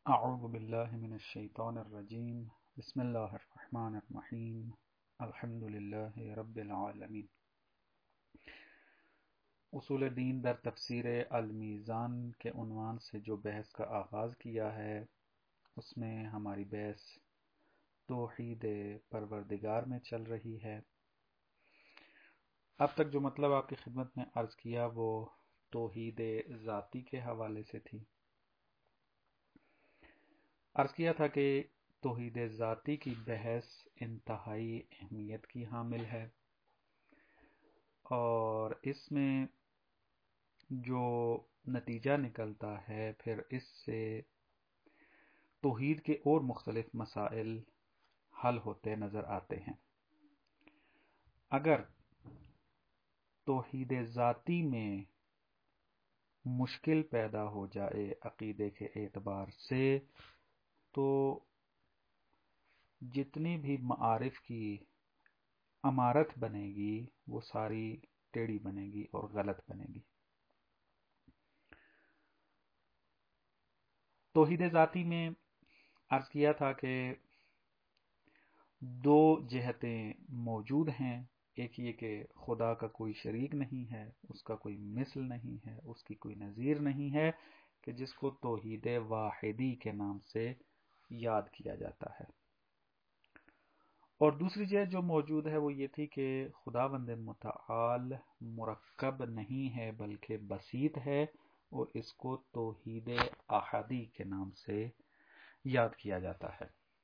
اعوذ باللہ من الشیطان الرجیم بسم اللہ الرحمن الرحیم الحمد للہ رب العالمین۔ اصول دین در تفسیر المیزان کے عنوان سے جو بحث کا آغاز کیا ہے اس میں ہماری بحث توحید پروردگار میں چل رہی ہے۔ اب تک جو مطلب آپ کی خدمت میں عرض کیا وہ توحید ذاتی کے حوالے سے تھی۔ عرض کیا تھا کہ توحید ذاتی کی بحث انتہائی اہمیت کی حامل ہے، اور اس میں جو نتیجہ نکلتا ہے پھر اس سے توحید کے اور مختلف مسائل حل ہوتے نظر آتے ہیں۔ اگر توحید ذاتی میں مشکل پیدا ہو جائے عقیدے کے اعتبار سے تو جتنی بھی معارف کی عمارت بنے گی وہ ساری ٹیڑھی بنے گی اور غلط بنے گی۔ توحید ذاتی میں عرض کیا تھا کہ دو جہتیں موجود ہیں۔ ایک یہ کہ خدا کا کوئی شریک نہیں ہے، اس کا کوئی مثل نہیں ہے، اس کی کوئی نظیر نہیں ہے، کہ جس کو توحید واحدی کے نام سے یاد کیا جاتا ہے۔ اور دوسری جہت جو موجود ہے وہ یہ تھی کہ خداوند متعال مرکب نہیں ہے بلکہ بسیط ہے، اور اس کو توحید احادی کے نام سے یاد کیا جاتا ہے۔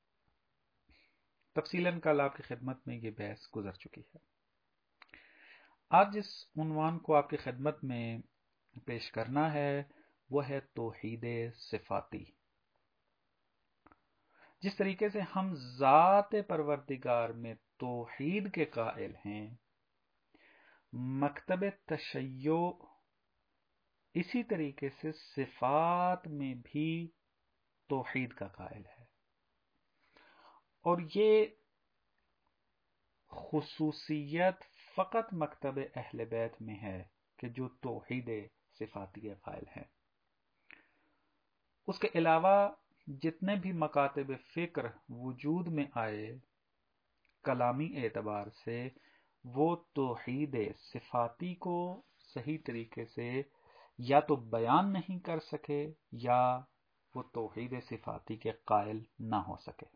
تفصیلاً کل آپ کی خدمت میں یہ بحث گزر چکی ہے۔ آج جس عنوان کو آپ کی خدمت میں پیش کرنا ہے وہ ہے توحید صفاتی۔ جس طریقے سے ہم ذات پروردگار میں توحید کے قائل ہیں، مکتب تشیع اسی طریقے سے صفات میں بھی توحید کا قائل ہے، اور یہ خصوصیت فقط مکتب اہل بیت میں ہے کہ جو توحید صفاتی قائل ہیں۔ اس کے علاوہ جتنے بھی مکاتب فکر وجود میں آئے کلامی اعتبار سے وہ توحید صفاتی کو صحیح طریقے سے یا تو بیان نہیں کر سکے یا وہ توحید صفاتی کے قائل نہ ہو سکے،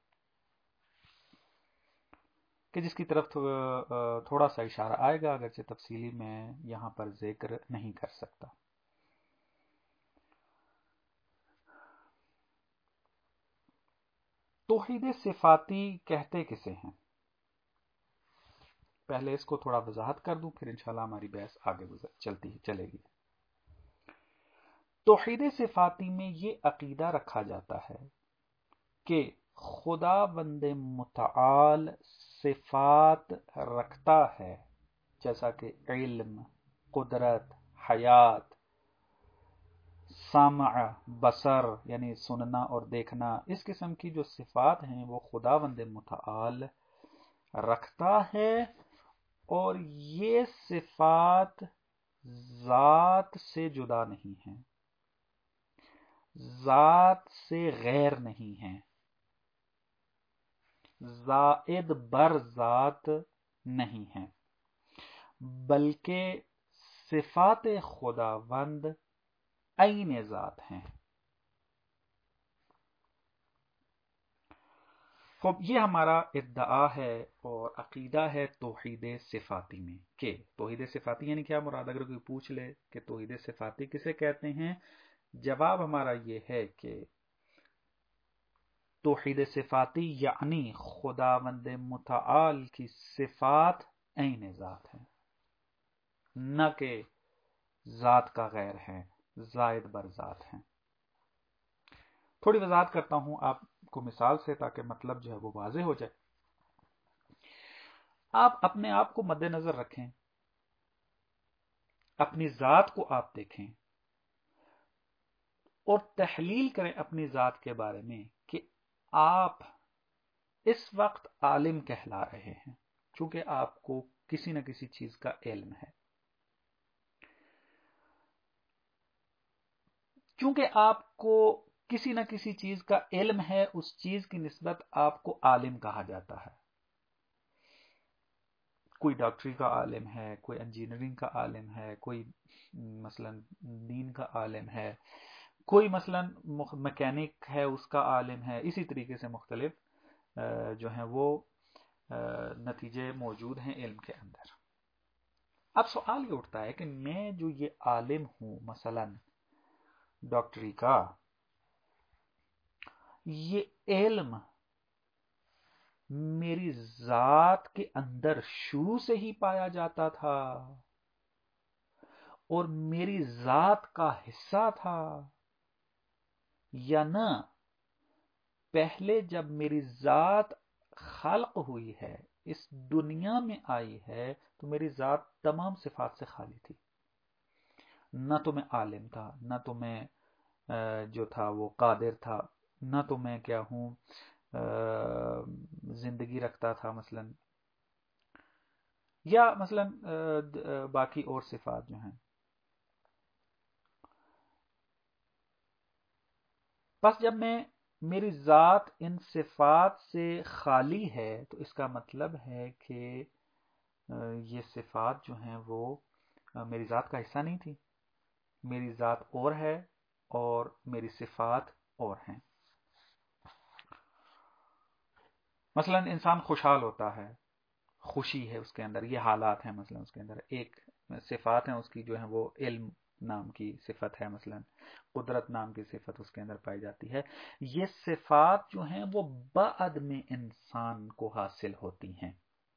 کہ جس کی طرف تھوڑا سا اشارہ آئے گا، اگرچہ تفصیلی میں یہاں پر ذکر نہیں کر سکتا۔ توحید صفاتی کہتے کسے ہیں؟ پہلے اس کو تھوڑا وضاحت کر دوں، پھر انشاءاللہ ہماری بحث آگے چلے گی۔ توحید صفاتی میں یہ عقیدہ رکھا جاتا ہے کہ خداوند متعال صفات رکھتا ہے، جیسا کہ علم، قدرت، حیات، سمع، بصر یعنی سننا اور دیکھنا، اس قسم کی جو صفات ہیں وہ خداوند متعال رکھتا ہے، اور یہ صفات ذات سے جدا نہیں ہیں، ذات سے غیر نہیں ہیں، زائد بر ذات نہیں ہیں، بلکہ صفات خداوند عین ذات ہیں۔ خب یہ ہمارا ادعا ہے اور عقیدہ ہے توحید صفاتی میں، کہ توحید صفاتی یعنی کیا مراد؟ اگر کوئی پوچھ لے کہ توحید صفاتی کسے کہتے ہیں، جواب ہمارا یہ ہے کہ توحید صفاتی یعنی خداوند متعال کی صفات عین ذات ہیں، نہ کہ ذات کا غیر ہے، زائد بر ذات ہیں۔ تھوڑی وضاحت کرتا ہوں آپ کو مثال سے، تاکہ مطلب جو ہے وہ واضح ہو جائے۔ آپ اپنے آپ کو مد نظر رکھیں، اپنی ذات کو آپ دیکھیں اور تحلیل کریں اپنی ذات کے بارے میں کہ آپ اس وقت عالم کہلا رہے ہیں، چونکہ آپ کو کسی نہ کسی چیز کا علم ہے، چونکہ آپ کو کسی نہ کسی چیز کا علم ہے، اس چیز کی نسبت آپ کو عالم کہا جاتا ہے. کوئی ڈاکٹری کا عالم ہے، کوئی انجینئرنگ کا عالم ہے، کوئی مثلا دین کا عالم ہے، کوئی مثلا میکینک ہے اس کا عالم ہے. اسی طریقے سے مختلف جو ہیں وہ نتیجے موجود ہیں علم کے اندر. اب سوال یہ اٹھتا ہے کہ میں جو یہ عالم ہوں مثلا ڈاکٹری کا، یہ علم میری ذات کے اندر شروع سے ہی پایا جاتا تھا اور میری ذات کا حصہ تھا، یا نہ پہلے جب میری ذات خلق ہوئی ہے، اس دنیا میں آئی ہے، تو میری ذات تمام صفات سے خالی تھی. نہ تو میں عالم تھا، نہ تو میں جو تھا وہ قادر تھا، نہ تو میں کیا ہوں زندگی رکھتا تھا مثلا، یا مثلا باقی اور صفات جو ہیں. بس جب میری ذات ان صفات سے خالی ہے تو اس کا مطلب ہے کہ یہ صفات جو ہیں وہ میری ذات کا حصہ نہیں تھی. میری ذات اور ہے اور میری صفات اور ہیں. مثلا انسان خوشحال ہوتا ہے، خوشی ہے اس کے اندر، یہ حالات ہیں مثلا اس کے اندر. ایک صفات ہیں اس کی جو ہیں وہ علم نام کی صفت ہے، مثلا قدرت نام کی صفت اس کے اندر پائی جاتی ہے. یہ صفات جو ہیں وہ بعد میں انسان کو حاصل ہوتی ہیں.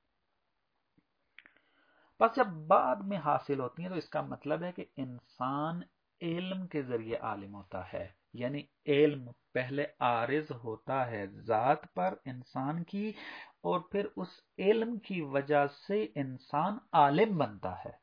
بس جب بعد میں حاصل ہوتی ہیں تو اس کا مطلب ہے کہ انسان علم کے ذریعے عالم ہوتا ہے. یعنی علم پہلے عارض ہوتا ہے ذات پر انسان کی، اور پھر اس علم کی وجہ سے انسان عالم بنتا ہے.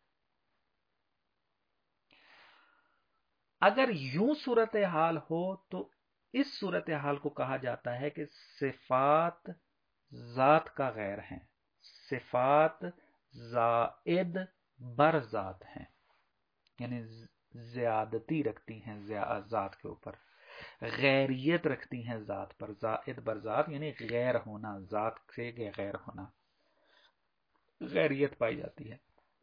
اگر یوں صورتحال ہو تو اس صورتحال کو کہا جاتا ہے کہ صفات ذات کا غیر ہیں، صفات زائد بر ذات ہیں، یعنی زیادتی رکھتی ہیں ذات کے اوپر، غیریت رکھتی ہیں ذات پر. زائد بر ذات یعنی غیر ہونا، ذات سے غیر ہونا، غیریت پائی جاتی ہے.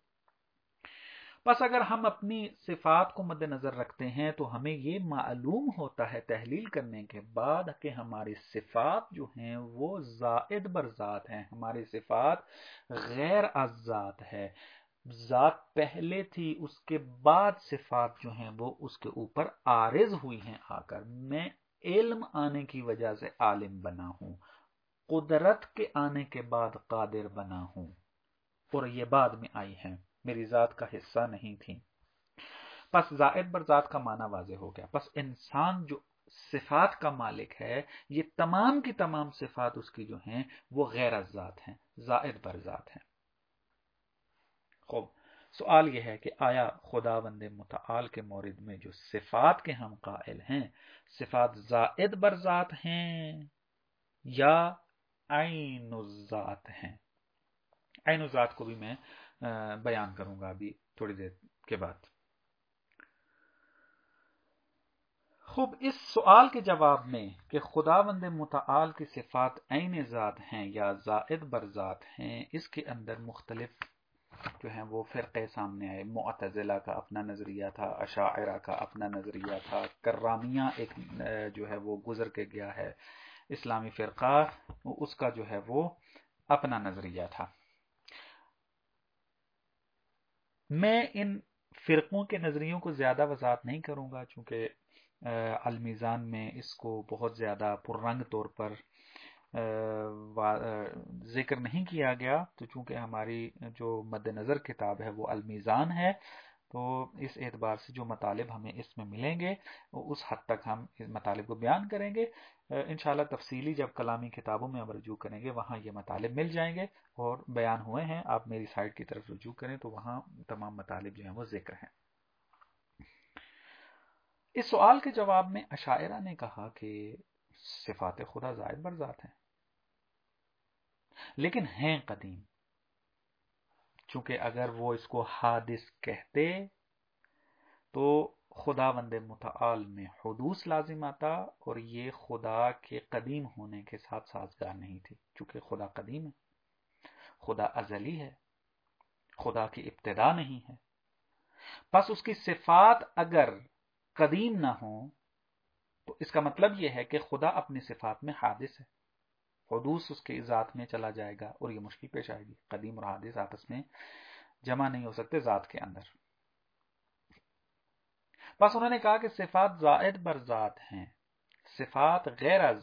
بس اگر ہم اپنی صفات کو مد نظر رکھتے ہیں تو ہمیں یہ معلوم ہوتا ہے تحلیل کرنے کے بعد کہ ہماری صفات جو ہیں وہ زائد بر ذات ہیں. ہماری صفات غیر از ذات ہے. ذات پہلے تھی، اس کے بعد صفات جو ہیں وہ اس کے اوپر عارض ہوئی ہیں آ کر. میں علم آنے کی وجہ سے عالم بنا ہوں، قدرت کے آنے کے بعد قادر بنا ہوں، اور یہ بعد میں آئی ہیں، میری ذات کا حصہ نہیں تھی. پس زائد بر ذات کا معنی واضح ہو گیا. پس انسان جو صفات کا مالک ہے، یہ تمام کی تمام صفات اس کی جو ہیں وہ غیر از ذات ہیں، زائد بر ذات ہیں. خوب، سوال یہ ہے کہ آیا خداوند متعال کے مورد میں جو صفات کے ہم قائل ہیں، صفات زائد بر ذات ہیں یا عین الذات ہیں؟ عین الذات کو بھی میں بیان کروں گا ابھی تھوڑی دیر کے بعد. خوب، اس سوال کے جواب میں کہ خداوند متعال کی صفات عین ذات ہیں یا زائد بر ذات ہیں، اس کے اندر مختلف جو ہیں وہ فرقے سامنے آئے. معتزلہ کا اپنا نظریہ تھا، اشاعرہ کا اپنا نظریہ تھا، کرامیہ ایک جو ہے وہ گزر کے گیا ہے اسلامی فرقہ، اس کا جو ہے وہ اپنا نظریہ تھا. میں ان فرقوں کے نظریوں کو زیادہ وضاحت نہیں کروں گا چونکہ المیزان میں اس کو بہت زیادہ پررنگ طور پر ذکر نہیں کیا گیا. تو چونکہ ہماری جو مد نظر کتاب ہے وہ المیزان ہے، تو اس اعتبار سے جو مطالب ہمیں اس میں ملیں گے اس حد تک ہم اس مطالب کو بیان کریں گے. انشاءاللہ تفصیلی جب کلامی کتابوں میں ہم رجوع کریں گے وہاں یہ مطالب مل جائیں گے اور بیان ہوئے ہیں. آپ میری سائٹ کی طرف رجوع کریں تو وہاں تمام مطالب جو ہیں وہ ذکر ہیں. اس سوال کے جواب میں اشاعرہ نے کہا کہ صفات خدا زائد بر ذات ہیں لیکن ہیں قدیم. چونکہ اگر وہ اس کو حادث کہتے تو خداوند متعال میں حدوث لازم آتا اور یہ خدا کے قدیم ہونے کے ساتھ سازگار نہیں تھی، چونکہ خدا قدیم ہے، خدا ازلی ہے، خدا کی ابتدا نہیں ہے، پس اس کی صفات اگر قدیم نہ ہوں تو اس کا مطلب یہ ہے کہ خدا اپنی صفات میں حادث ہے، حدوث اس کے ذات میں چلا جائے گا اور یہ مشکل پیش آئے گی، قدیم اور حادث آپس میں جمع نہیں ہو سکتے ذات کے اندر۔ بس انہوں نے کہا کہ صفات زائد بر ذات ہیں، صفات غیر از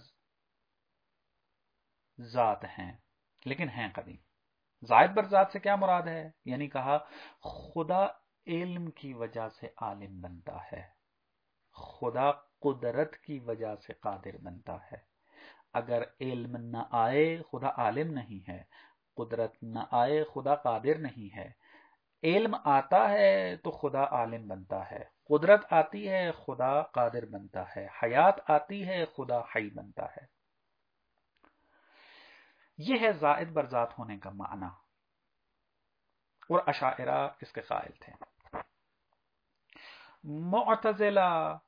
ذات ہیں لیکن ہیں قدیم۔ زائد بر ذات سے کیا مراد ہے؟ یعنی کہا خدا علم کی وجہ سے عالم بنتا ہے، خدا قدرت کی وجہ سے قادر بنتا ہے۔ اگر علم نہ آئے خدا عالم نہیں ہے، قدرت نہ آئے خدا قادر نہیں ہے۔ علم آتا ہے تو خدا عالم بنتا ہے، قدرت آتی ہے خدا قادر بنتا ہے، حیات آتی ہے خدا حی بنتا ہے۔ یہ ہے زائد بر ذات ہونے کا معنی، اور اشاعرہ اس کے قائل تھے۔ معتزلہ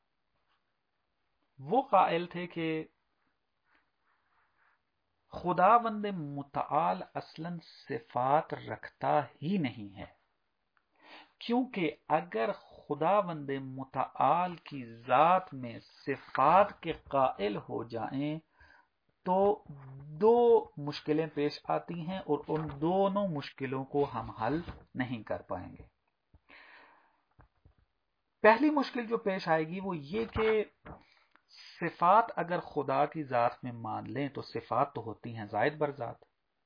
وہ قائل تھے کہ خداوند متعال اصلاً صفات رکھتا ہی نہیں ہے، کیونکہ اگر خداوند متعال کی ذات میں صفات کے قائل ہو جائیں تو دو مشکلیں پیش آتی ہیں اور ان دونوں مشکلوں کو ہم حل نہیں کر پائیں گے۔ پہلی مشکل جو پیش آئے گی وہ یہ کہ صفات اگر خدا کی ذات میں مان لیں تو صفات تو ہوتی ہیں زائد بر ذات،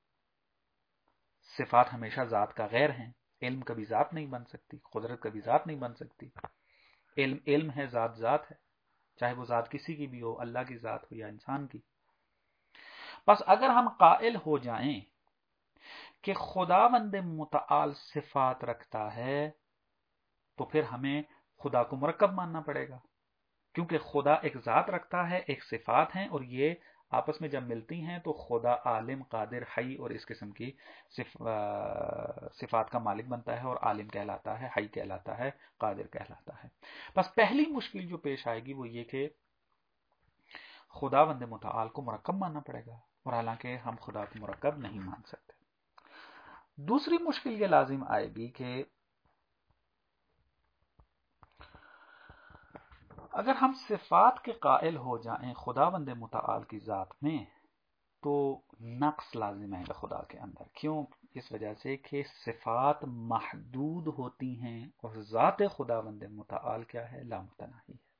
صفات ہمیشہ ذات کا غیر ہیں، علم کبھی ذات نہیں بن سکتی، قدرت کبھی ذات نہیں بن سکتی، علم علم ہے، ذات ذات ہے، چاہے وہ ذات کسی کی بھی ہو، اللہ کی ذات ہو یا انسان کی۔ بس اگر ہم قائل ہو جائیں کہ خداوند متعال صفات رکھتا ہے تو پھر ہمیں خدا کو مرکب ماننا پڑے گا، کیونکہ خدا ایک ذات رکھتا ہے، ایک صفات ہیں، اور یہ آپس میں جب ملتی ہیں تو خدا عالم، قادر، حی اور اس قسم کی صفات کا مالک بنتا ہے، اور عالم کہلاتا ہے، حی کہلاتا ہے، قادر کہلاتا ہے۔ بس پہلی مشکل جو پیش آئے گی وہ یہ کہ خداوند متعال کو مرکب ماننا پڑے گا، اور حالانکہ ہم خدا کو مرکب نہیں مان سکتے۔ دوسری مشکل یہ لازم آئے گی کہ اگر ہم صفات کے قائل ہو جائیں خداوند متعال کی ذات میں تو نقص لازم آئے گا خدا کے اندر۔ کیوں؟ اس وجہ سے کہ صفات محدود ہوتی ہیں اور ذات خداوند متعال کیا ہے؟ لامتناہی ہے۔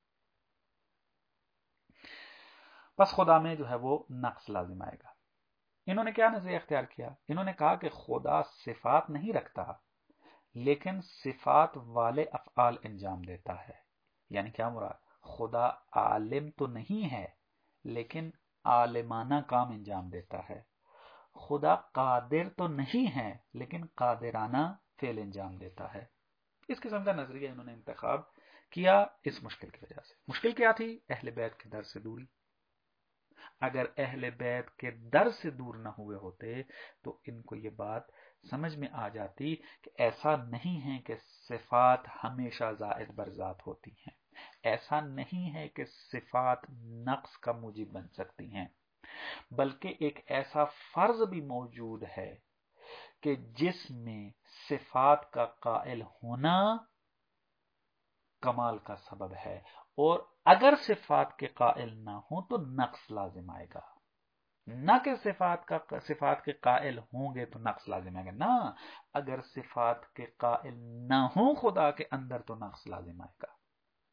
پس خدا میں جو ہے وہ نقص لازم آئے گا۔ انہوں نے کیا نظریہ اختیار کیا؟ انہوں نے کہا کہ خدا صفات نہیں رکھتا لیکن صفات والے افعال انجام دیتا ہے۔ یعنی کیا مراد؟ خدا عالم تو نہیں ہے لیکن عالمانہ کام انجام دیتا ہے، خدا قادر تو نہیں ہے لیکن قادرانہ فعل انجام دیتا ہے۔ اس قسم کا نظریہ انہوں نے انتخاب کیا اس مشکل کی وجہ سے۔ مشکل کیا تھی؟ اہل بیت کے در سے دوری۔ اگر اہل بیت کے در سے دور نہ ہوئے ہوتے تو ان کو یہ بات سمجھ میں آ جاتی کہ ایسا نہیں ہے کہ صفات ہمیشہ زائد بر ذات ہوتی ہیں، ایسا نہیں ہے کہ صفات نقص کا موجب بن سکتی ہیں، بلکہ ایک ایسا فرض بھی موجود ہے کہ جس میں صفات کا قائل ہونا کمال کا سبب ہے، اور اگر صفات کے قائل نہ ہوں تو نقص لازم آئے گا۔ نہ کہ صفات کے قائل ہوں گے تو نقص لازم آئے گا، نہ، اگر صفات کے قائل نہ ہوں خدا کے اندر تو نقص لازم آئے گا۔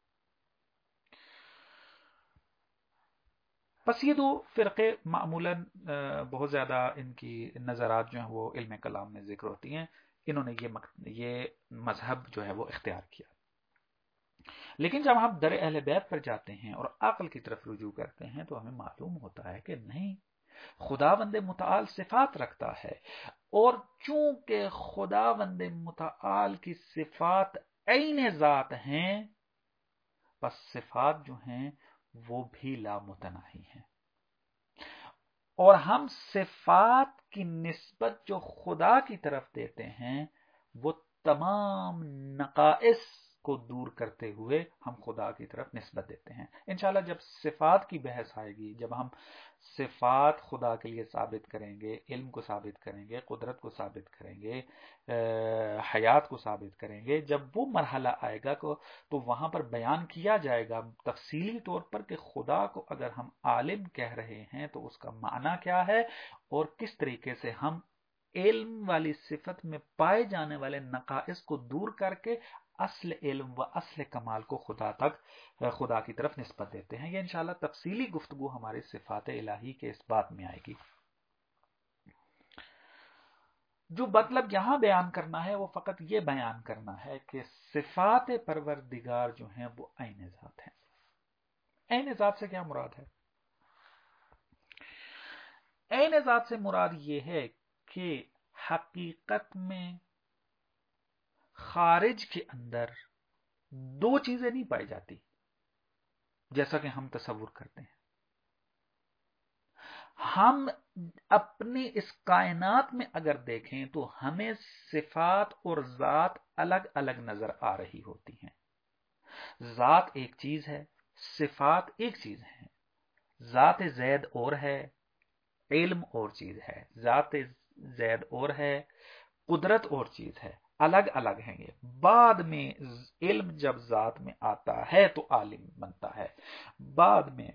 بس یہ دو فرقے معمولاً بہت زیادہ ان کی نظرات جو ہیں وہ علم کلام میں ذکر ہوتی ہیں، انہوں نے یہ مذہب جو ہے وہ اختیار کیا۔ لیکن جب ہم در اہل بیت پر جاتے ہیں اور عقل کی طرف رجوع کرتے ہیں تو ہمیں معلوم ہوتا ہے کہ نہیں، خداوند متعال صفات رکھتا ہے، اور چونکہ خداوند متعال کی صفات عین ذات ہیں بس صفات جو ہیں وہ بھی لامتناہی ہیں، اور ہم صفات کی نسبت جو خدا کی طرف دیتے ہیں وہ تمام نقائص کو دور کرتے ہوئے ہم خدا کی طرف نسبت دیتے ہیں. انشاءاللہ جب صفات کی بحث آئے گی، جب ہم صفات خدا کے لیے ثابت کریں گے، علم کو ثابت کریں گے، قدرت کو ثابت کریں گے، حیات کو ثابت کریں گے، جب وہ مرحلہ آئے گا تو وہاں پر بیان کیا جائے گا تفصیلی طور پر کہ خدا کو اگر ہم عالم کہہ رہے ہیں تو اس کا معنی کیا ہے، اور کس طریقے سے ہم علم والی صفت میں پائے جانے والے نقائص کو دور کر کے اصل علم و اصل کمال کو خدا کی طرف نسبت دیتے ہیں. یہ انشاءاللہ تفصیلی گفتگو ہماری صفات الہی کے اس بات میں آئے گی. جو مطلب یہاں بیان کرنا ہے وہ فقط یہ بیان کرنا ہے کہ صفات پروردگار جو ہیں وہ عین ذات ہیں. عین ذات سے کیا مراد ہے؟ عین ذات سے مراد یہ ہے کہ حقیقت میں خارج کے اندر دو چیزیں نہیں پائی جاتی جیسا کہ ہم تصور کرتے ہیں. ہم اپنی اس کائنات میں اگر دیکھیں تو ہمیں صفات اور ذات الگ الگ نظر آ رہی ہوتی ہیں. ذات ایک چیز ہے، صفات ایک چیز ہے. ذات زید اور ہے، علم اور چیز ہے. ذات زید اور ہے، قدرت اور چیز ہے. الگ الگ ہیں یہ. بعد میں علم جب ذات میں آتا ہے تو عالم بنتا ہے. بعد میں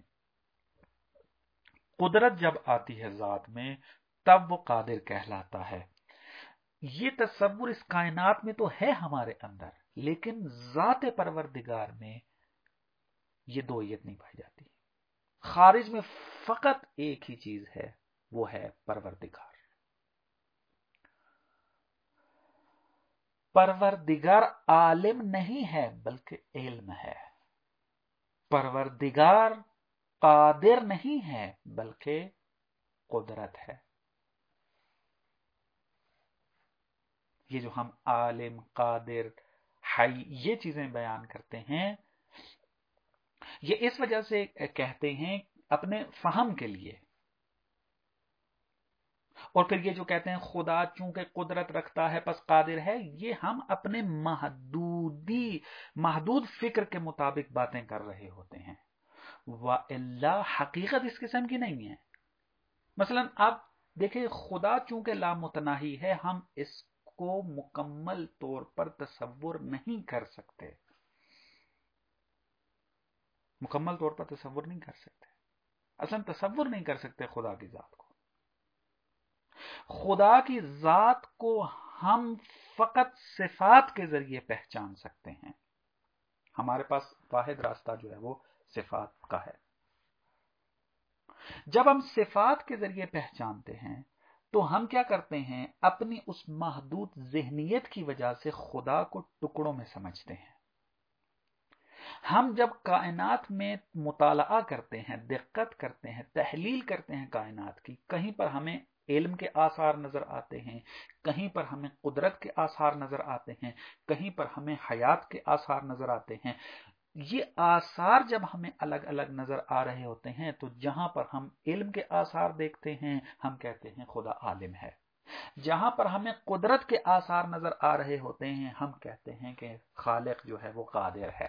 قدرت جب آتی ہے ذات میں تب وہ قادر کہلاتا ہے. یہ تصور اس کائنات میں تو ہے ہمارے اندر، لیکن ذات پروردگار میں یہ دوئیت نہیں پائی جاتی. خارج میں فقط ایک ہی چیز ہے، وہ ہے پروردگار. پروردگار عالم نہیں ہے بلکہ علم ہے. پروردگار قادر نہیں ہے بلکہ قدرت ہے. یہ جو ہم عالم، قادر، حی یہ چیزیں بیان کرتے ہیں، یہ اس وجہ سے کہتے ہیں اپنے فہم کے لیے. اور پھر یہ جو کہتے ہیں خدا چونکہ قدرت رکھتا ہے پس قادر ہے، یہ ہم اپنے محدود فکر کے مطابق باتیں کر رہے ہوتے ہیں. وَإِلَّا حقیقت اس قسم کی نہیں ہے. مثلا آپ دیکھیں خدا چونکہ لامتناہی ہے، ہم اس کو مکمل طور پر تصور نہیں کر سکتے. مکمل طور پر تصور نہیں کر سکتے. اصلا تصور نہیں کر سکتے خدا کی ذات کو. خدا کی ذات کو ہم فقط صفات کے ذریعے پہچان سکتے ہیں. ہمارے پاس واحد راستہ جو ہے وہ صفات کا ہے. جب ہم صفات کے ذریعے پہچانتے ہیں تو ہم کیا کرتے ہیں؟ اپنی اس محدود ذہنیت کی وجہ سے خدا کو ٹکڑوں میں سمجھتے ہیں. ہم جب کائنات میں مطالعہ کرتے ہیں، دقت کرتے ہیں، تحلیل کرتے ہیں کائنات کی، کہیں پر ہمیں علم کے آثار نظر آتے ہیں، کہیں پر ہمیں قدرت کے آثار نظر آتے ہیں، کہیں پر ہمیں حیات کے آثار نظر آتے ہیں. یہ آثار جب ہمیں الگ الگ نظر آ رہے ہوتے ہیں تو جہاں پر ہم علم کے آثار دیکھتے ہیں ہم کہتے ہیں خدا عالم ہے. جہاں پر ہمیں قدرت کے آثار نظر آ رہے ہوتے ہیں ہم کہتے ہیں کہ خالق جو ہے وہ قادر ہے.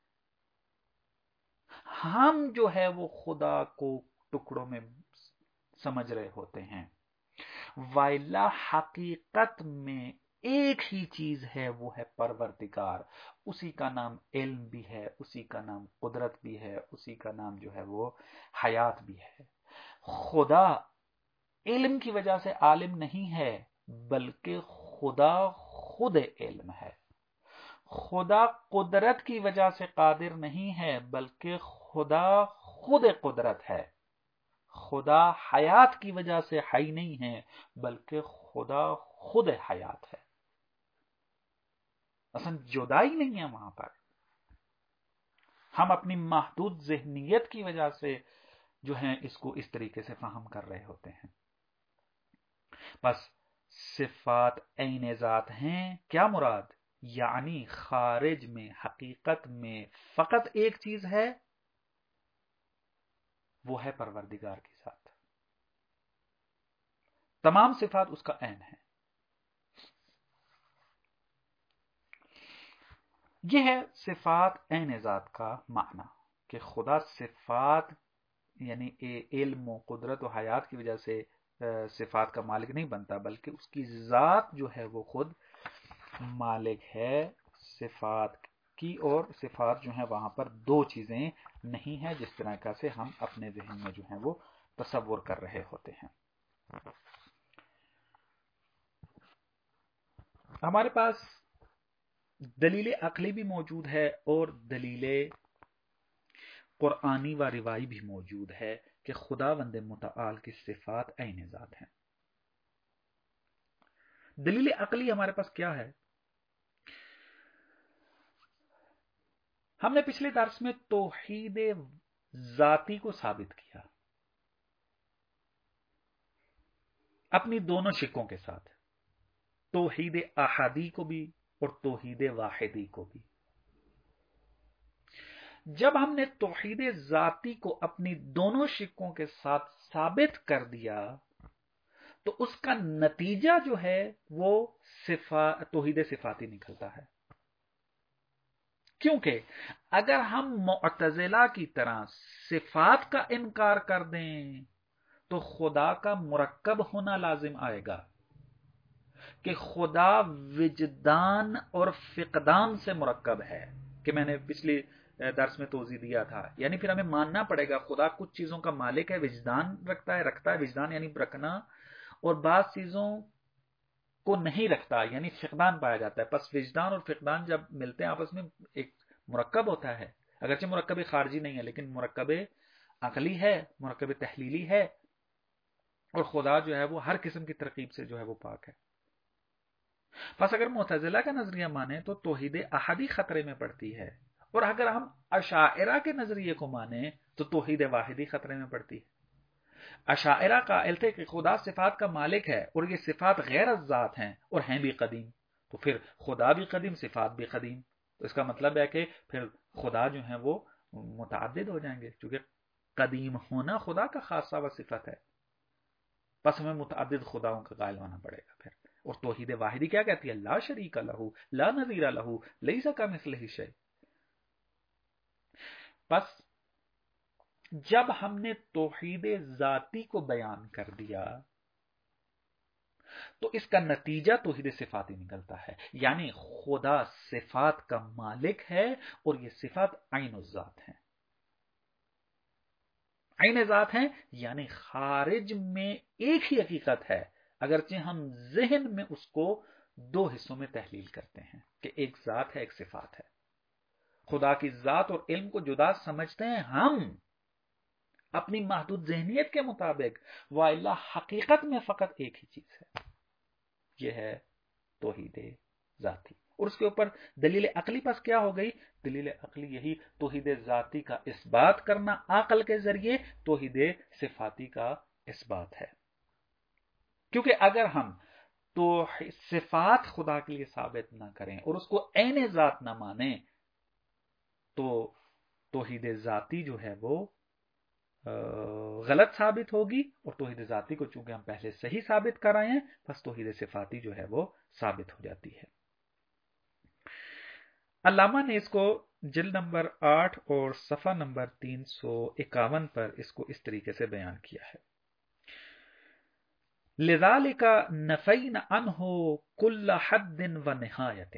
ہم جو ہے وہ خدا کو ٹکڑوں میں سمجھ رہے ہوتے ہیں. وَإِلَّا حقیقت میں ایک ہی چیز ہے، وہ ہے پروردگار. اسی کا نام علم بھی ہے، اسی کا نام قدرت بھی ہے، اسی کا نام جو ہے وہ حیات بھی ہے. خدا علم کی وجہ سے عالم نہیں ہے بلکہ خدا خود علم ہے. خدا قدرت کی وجہ سے قادر نہیں ہے بلکہ خدا خود قدرت ہے. خدا حیات کی وجہ سے حی نہیں ہے بلکہ خدا خود حیات ہے. اصلا جدائی نہیں ہے وہاں پر. ہم اپنی محدود ذہنیت کی وجہ سے جو ہیں اس کو اس طریقے سے فہم کر رہے ہوتے ہیں. بس صفات عین ذات ہیں. کیا مراد؟ یعنی خارج میں حقیقت میں فقط ایک چیز ہے، وہ ہے پروردگار کی ذات. تمام صفات اس کا عین ہے. یہ ہے صفات عین ذات کا معنی، کہ خدا صفات یعنی علم و قدرت و حیات کی وجہ سے صفات کا مالک نہیں بنتا، بلکہ اس کی ذات جو ہے وہ خود مالک ہے صفات کی، اور صفات جو ہیں وہاں پر دو چیزیں نہیں ہیں جس طرح کا سے ہم اپنے ذہن میں جو ہیں وہ تصور کر رہے ہوتے ہیں۔ ہمارے پاس دلیل عقلی بھی موجود ہے اور دلیل قرآنی و روائی بھی موجود ہے کہ خداوند متعال کی صفات عین ذات ہیں۔ دلیل عقلی ہمارے پاس کیا ہے؟ ہم نے پچھلے درس میں توحید ذاتی کو ثابت کیا اپنی دونوں شکوں کے ساتھ، توحید احادی کو بھی اور توحید واحدی کو بھی۔ جب ہم نے توحید ذاتی کو اپنی دونوں شکوں کے ساتھ ثابت کر دیا تو اس کا نتیجہ جو ہے وہ توحید صفاتی نکلتا ہے، کیونکہ اگر ہم معتزلہ کی طرح صفات کا انکار کر دیں تو خدا کا مرکب ہونا لازم آئے گا کہ خدا وجدان اور فقدان سے مرکب ہے، کہ میں نے پچھلی درس میں توضیح دیا تھا۔ یعنی پھر ہمیں ماننا پڑے گا خدا کچھ چیزوں کا مالک ہے، وجدان رکھتا ہے وجدان یعنی رکھنا، اور بعض چیزوں کو نہیں رکھتا یعنی فقدان پایا جاتا ہے۔ پس وجدان اور فقدان جب ملتے ہیں آپس میں ایک مرکب ہوتا ہے، اگرچہ مرکب خارجی نہیں ہے لیکن مرکب عقلی ہے، مرکب تحلیلی ہے، اور خدا جو ہے وہ ہر قسم کی ترکیب سے جو ہے وہ پاک ہے۔ پس اگر معتزلہ کا نظریہ مانیں تو توحید احادی خطرے میں پڑتی ہے، اور اگر ہم اشاعرہ کے نظریے کو مانیں تو توحید واحدی خطرے میں پڑتی ہے۔ اشاعرہ قائل تھے کہ خدا صفات کا مالک ہے اور یہ صفات غیر از ذات ہیں اور ہیں بھی قدیم، تو پھر خدا بھی قدیم صفات بھی قدیم، تو اس کا مطلب ہے کہ پھر خدا جو ہیں وہ متعدد ہو جائیں گے، کیونکہ قدیم ہونا خدا کا خاصہ و صفت ہے، پس ہمیں متعدد خداؤں کا قائل ہونا پڑے گا پھر۔ اور توحید واحدی کیا کہتی ہے؟ لا شریک لہ لا نظیر لہ لیس کمثلہ شیء۔ پس جب ہم نے توحید ذاتی کو بیان کر دیا تو اس کا نتیجہ توحید صفاتی نکلتا ہے، یعنی خدا صفات کا مالک ہے اور یہ صفات عین الذات ہیں۔ عین ذات ہیں یعنی خارج میں ایک ہی حقیقت ہے، اگرچہ ہم ذہن میں اس کو دو حصوں میں تحلیل کرتے ہیں کہ ایک ذات ہے ایک صفات ہے۔ خدا کی ذات اور علم کو جدا سمجھتے ہیں ہم اپنی محدود ذہنیت کے مطابق، وإلا حقیقت میں فقط ایک ہی چیز ہے، یہ ہے توحید ذاتی۔ اور اس کے اوپر دلیل عقلی پس کیا ہو گئی؟ دلیل عقلی یہی توحید ذاتی کا اثبات کرنا عقل کے ذریعے توحید صفاتی کا اثبات ہے، کیونکہ اگر ہم تو صفات خدا کے لیے ثابت نہ کریں اور اس کو عین ذات نہ مانیں تو توحید ذاتی جو ہے وہ غلط ثابت ہوگی، اور توحید ذاتی کو چونکہ ہم پہلے صحیح ثابت کر رہے ہیں بس توحید صفاتی جو ہے وہ ثابت ہو جاتی ہے۔ علامہ نے اس کو جلد نمبر 8 اور صفحہ نمبر 351 پر اس کو اس طریقے سے بیان کیا ہے: لذالک نفینا عنہ کل حد و نہایت۔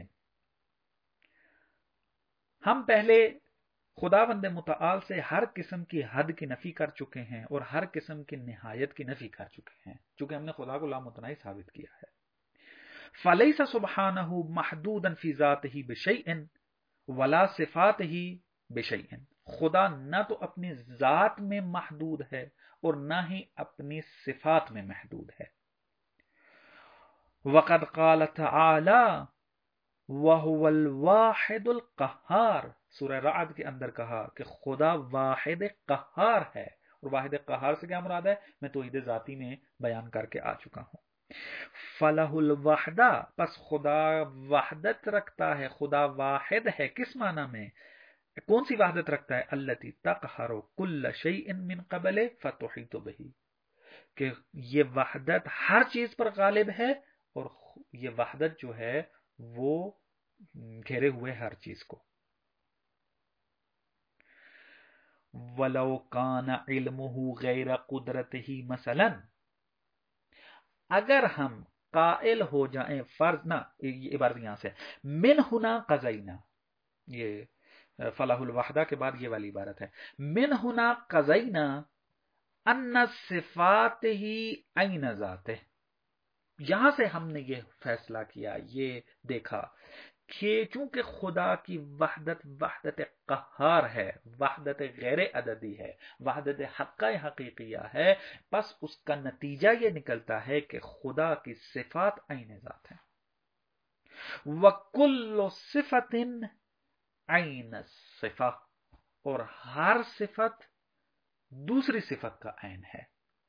ہم پہلے خداوند متعال سے ہر قسم کی حد کی نفی کر چکے ہیں اور ہر قسم کی نہایت کی نفی کر چکے ہیں، چونکہ ہم نے خدا کو لامتناہی ثابت کیا ہے۔ فلیس سبحانہ محدودا فی ذاتہ بشیء ولا صفاتہ بشیء۔ خدا نہ تو اپنی ذات میں محدود ہے اور نہ ہی اپنی صفات میں محدود ہے۔ وقد قال تعالی وَهُوَ الْوَاحِدُ الْقَهَّارُ، سورہ رعد کے اندر کہا کہ خدا واحد قہار ہے، اور واحد قہار سے کیا مراد ہے میں توحید ذاتی میں بیان کر کے آ چکا ہوں۔ فَلَهُ الْوَحْدَةُ، پس خدا وحدت رکھتا ہے، خدا واحد ہے، کس معنی میں؟ کون سی وحدت رکھتا ہے؟ الَّتِي تَقْهَرُ كُلَّ شَيْءٍ مِّن قَبْلِ فَتُحِيطُ بِهِ، کہ یہ وحدت ہر چیز پر غالب ہے، اور یہ وحدت جو ہے وہ گھیرے ہوئے ہر چیز کو. وَلَوْ كَانَ عِلْمُهُ غَيْرَ قُدْرَتِهِ مثلا، اگر ہم قائل ہو جائیں فرض نہ، یہ عبارت یہاں سے من ہنا قضینا، یہ فلاح الوحدہ کے بعد یہ والی عبارت ہے، من ہنا قضینا ان صفات ہی عین ذات، یہاں سے ہم نے یہ فیصلہ کیا، یہ دیکھا کہ چونکہ خدا کی وحدت وحدت قہار ہے، وحدت غیر عددی ہے، وحدت حقہ حقیقیہ ہے، بس اس کا نتیجہ یہ نکلتا ہے کہ خدا کی صفات عین ذات ہیں. وَكُلُّ صِفَةٍ عین صفہ، اور ہر صفت دوسری صفت کا عین ہے.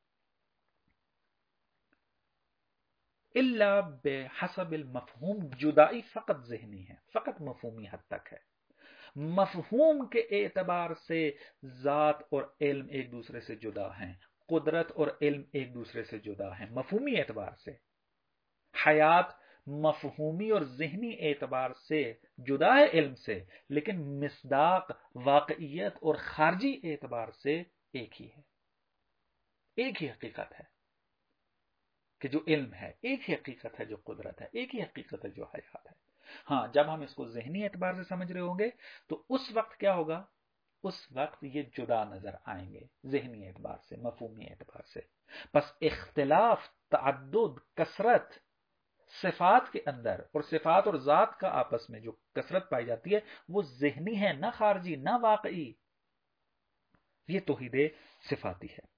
الا بحسب المفہوم، جدائی فقط ذہنی ہے، فقط مفہومی حد تک ہے. مفہوم کے اعتبار سے ذات اور علم ایک دوسرے سے جدا ہیں، قدرت اور علم ایک دوسرے سے جدا ہیں مفہومی اعتبار سے. حیات مفہومی اور ذہنی اعتبار سے جدا ہے علم سے، لیکن مصداق، واقعیت اور خارجی اعتبار سے ایک ہی ہے، ایک ہی حقیقت ہے کہ جو علم ہے، ایک ہی حقیقت ہے جو قدرت ہے، ایک ہی حقیقت ہے جو حیات ہے. ہاں، جب ہم اس کو ذہنی اعتبار سے سمجھ رہے ہوں گے تو اس وقت کیا ہوگا، اس وقت یہ جدا نظر آئیں گے ذہنی اعتبار سے، مفہومی اعتبار سے. بس اختلاف، تعدد، کثرت صفات کے اندر، اور صفات اور ذات کا آپس میں جو کثرت پائی جاتی ہے وہ ذہنی ہے، نہ خارجی، نہ واقعی. یہ توحید صفاتی ہے.